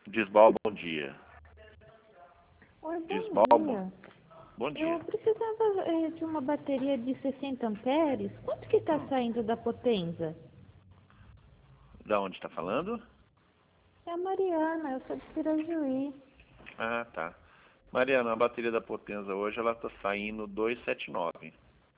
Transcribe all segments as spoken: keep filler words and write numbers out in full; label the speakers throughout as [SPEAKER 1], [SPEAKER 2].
[SPEAKER 1] Disbal, bom dia.
[SPEAKER 2] Oi, bom
[SPEAKER 1] Disbal,
[SPEAKER 2] dia.
[SPEAKER 1] bom dia.
[SPEAKER 2] Eu precisava eh, de uma bateria de sessenta amperes. Quanto que está
[SPEAKER 1] Hum.
[SPEAKER 2] saindo da Potenza?
[SPEAKER 1] Da onde está falando?
[SPEAKER 2] É a Mariana, eu sou de Pirajuí.
[SPEAKER 1] Ah, tá. Mariana, a bateria da Potenza hoje ela está saindo duzentos e setenta e nove.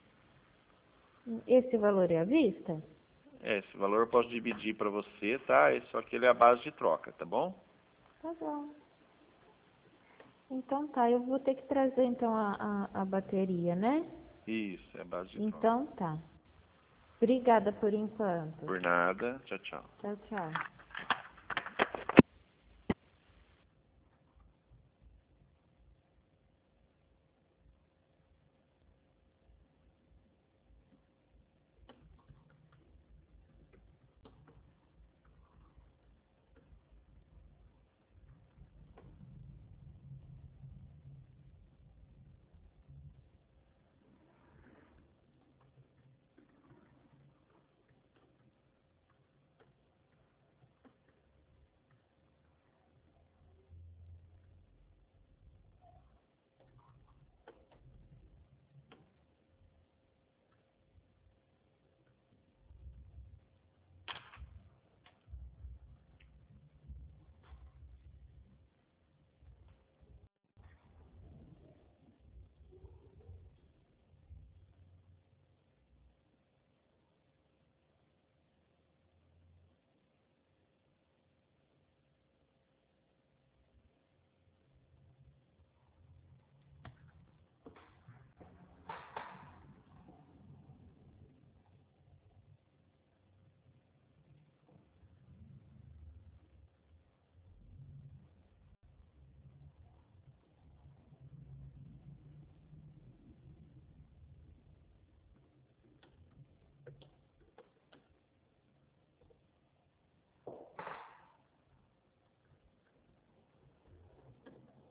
[SPEAKER 2] Esse valor é à vista?
[SPEAKER 1] É, esse valor eu posso dividir para você, tá? Esse só que ele é a base de troca, tá bom?
[SPEAKER 2] Tá bom. Então tá, eu vou ter que trazer então a, a, a bateria, né?
[SPEAKER 1] Isso, é a base de troca.
[SPEAKER 2] Então tá. Obrigada por enquanto.
[SPEAKER 1] Por nada. Tchau, tchau.
[SPEAKER 2] Tchau, tchau.